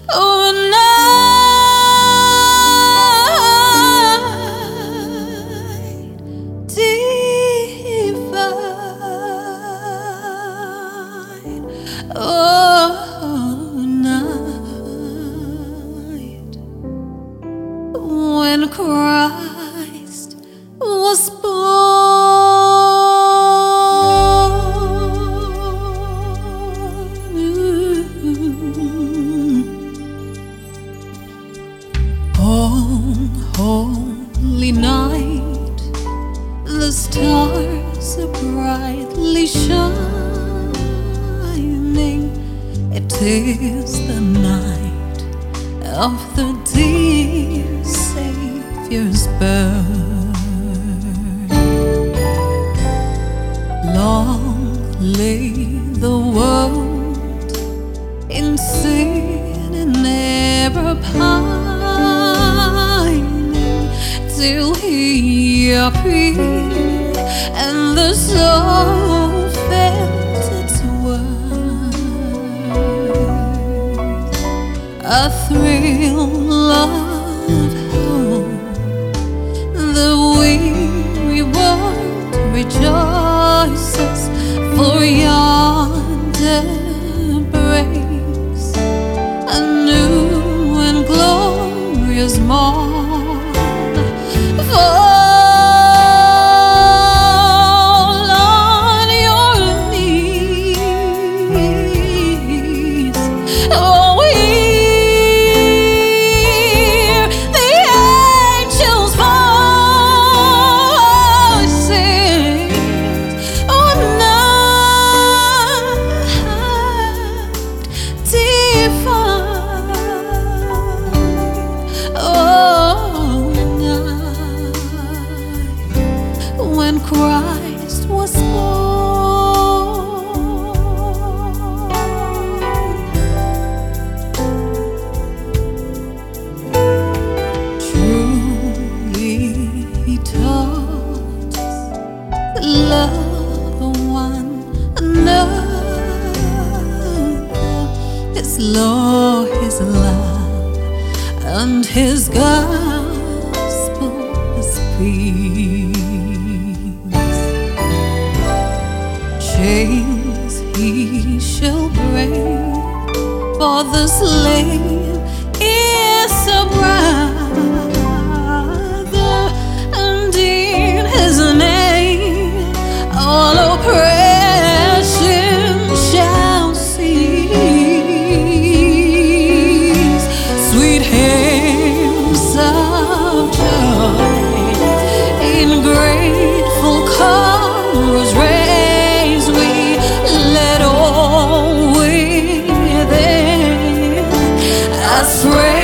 Oh, night divine. Oh, night when Christ was holy night, the stars are brightly shining. It is the night of the dear Savior's birth. Long lay the world in sin and error pining, till He appeared and the soul felt its worth. A thrill of hope, the weary world rejoices, for yonder breaks a new and glorious morn. Fall on your knees, oh, hear the angels' voices. Oh, night divine. Oh, when Christ was born. Truly He taught us to love one another. His law, His love, and His gospel is peace. Chains He shall break, for the slave is a brother, and in His name all oppression shall cease. Sweet hymns of joy in grateful chorus raise we, let all within us praise.